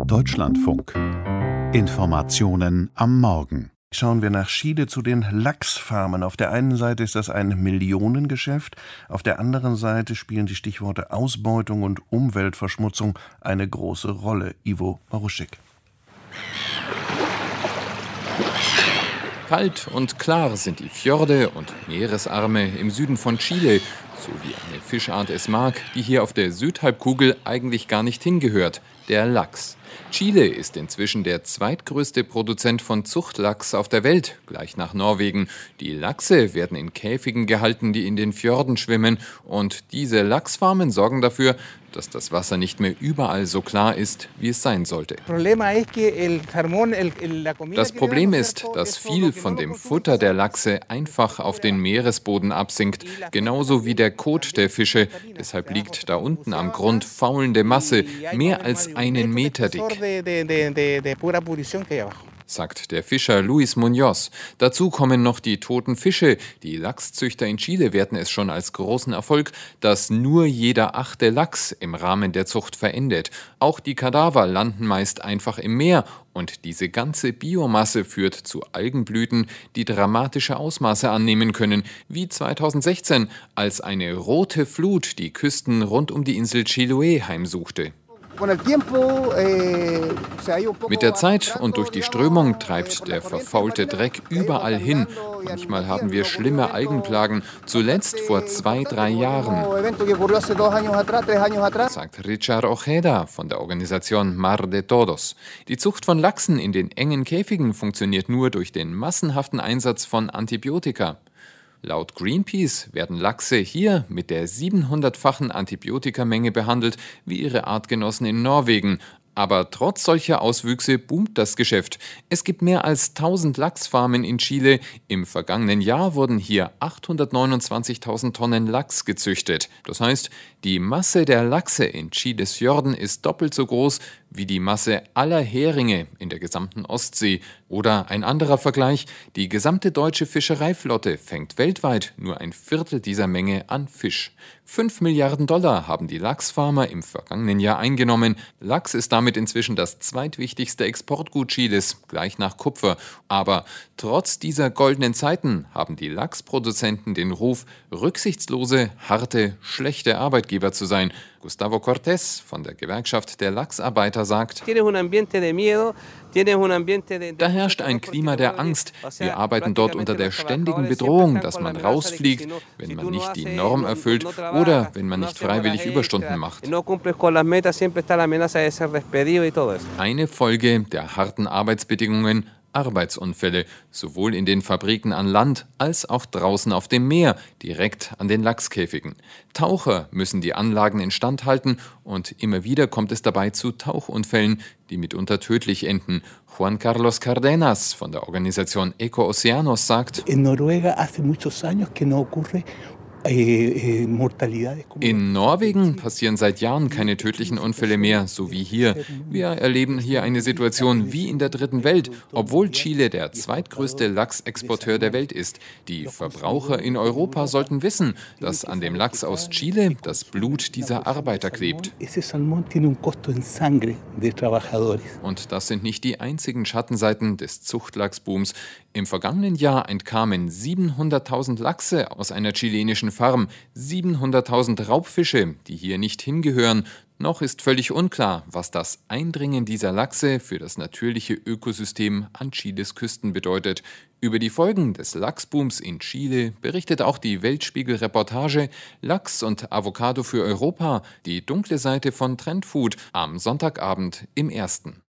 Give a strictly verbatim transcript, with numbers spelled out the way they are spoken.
Deutschlandfunk. Informationen am Morgen. Schauen wir nach Chile zu den Lachsfarmen. Auf der einen Seite ist das ein Millionengeschäft, auf der anderen Seite spielen die Stichworte Ausbeutung und Umweltverschmutzung eine große Rolle. Ivo Maruschik. Kalt und klar sind die Fjorde und Meeresarme im Süden von Chile, so wie eine Fischart es mag, die hier auf der Südhalbkugel eigentlich gar nicht hingehört, der Lachs. Chile ist inzwischen der zweitgrößte Produzent von Zuchtlachs auf der Welt, gleich nach Norwegen. Die Lachse werden in Käfigen gehalten, die in den Fjorden schwimmen, und diese Lachsfarmen sorgen dafür, dass das Wasser nicht mehr überall so klar ist, wie es sein sollte. Das Problem ist, dass viel von dem Futter der Lachse einfach auf den Meeresboden absinkt, genauso wie der Kot der Fische. Deshalb liegt da unten am Grund faulende Masse, mehr als einen Meter dick, sagt der Fischer Luis Muñoz. Dazu kommen noch die toten Fische. Die Lachszüchter in Chile werten es schon als großen Erfolg, dass nur jeder achte Lachs im Rahmen der Zucht verendet. Auch die Kadaver landen meist einfach im Meer. Und diese ganze Biomasse führt zu Algenblüten, die dramatische Ausmaße annehmen können, wie zweitausendsechzehn, als eine rote Flut die Küsten rund um die Insel Chiloé heimsuchte. Mit der Zeit und durch die Strömung treibt der verfaulte Dreck überall hin. Manchmal haben wir schlimme Algenplagen, zuletzt vor zwei, drei Jahren, sagt Richard Ojeda von der Organisation Mar de Todos. Die Zucht von Lachsen in den engen Käfigen funktioniert nur durch den massenhaften Einsatz von Antibiotika. Laut Greenpeace werden Lachse hier mit der siebenhundertfachen Antibiotikamenge behandelt wie ihre Artgenossen in Norwegen. Aber trotz solcher Auswüchse boomt das Geschäft. Es gibt mehr als tausend Lachsfarmen in Chile. Im vergangenen Jahr wurden hier achthundertneunundzwanzigtausend Tonnen Lachs gezüchtet. Das heißt, die Masse der Lachse in Chiles Fjorden ist doppelt so groß wie die Masse aller Heringe in der gesamten Ostsee. Oder ein anderer Vergleich, die gesamte deutsche Fischereiflotte fängt weltweit nur ein Viertel dieser Menge an Fisch. Fünf Milliarden Dollar haben die Lachsfarmer im vergangenen Jahr eingenommen. Lachs ist damit inzwischen das zweitwichtigste Exportgut Chiles, gleich nach Kupfer. Aber trotz dieser goldenen Zeiten haben die Lachsproduzenten den Ruf, rücksichtslose, harte, schlechte Arbeitgeber zu sein. Gustavo Cortés von der Gewerkschaft der Lachsarbeiter sagt: Da herrscht ein Klima der Angst. Wir arbeiten dort unter der ständigen Bedrohung, dass man rausfliegt, wenn man nicht die Norm erfüllt oder wenn man nicht freiwillig Überstunden macht. Eine Folge der harten Arbeitsbedingungen: Arbeitsunfälle, sowohl in den Fabriken an Land als auch draußen auf dem Meer, direkt an den Lachskäfigen. Taucher müssen die Anlagen instand halten und immer wieder kommt es dabei zu Tauchunfällen, die mitunter tödlich enden. Juan Carlos Cardenas von der Organisation Eco Oceanos sagt: In Norwegen passieren seit Jahren keine tödlichen Unfälle mehr, so wie hier. Wir erleben hier eine Situation wie in der dritten Welt, obwohl Chile der zweitgrößte Lachsexporteur der Welt ist. Die Verbraucher in Europa sollten wissen, dass an dem Lachs aus Chile das Blut dieser Arbeiter klebt. Und das sind nicht die einzigen Schattenseiten des Zuchtlachsbooms. Im vergangenen Jahr entkamen siebenhunderttausend Lachse aus einer chilenischen Farm, siebenhunderttausend Raubfische, die hier nicht hingehören. Noch ist völlig unklar, was das Eindringen dieser Lachse für das natürliche Ökosystem an Chiles Küsten bedeutet. Über die Folgen des Lachsbooms in Chile berichtet auch die Weltspiegel-Reportage Lachs und Avocado für Europa, die dunkle Seite von Trendfood, am Sonntagabend im Ersten.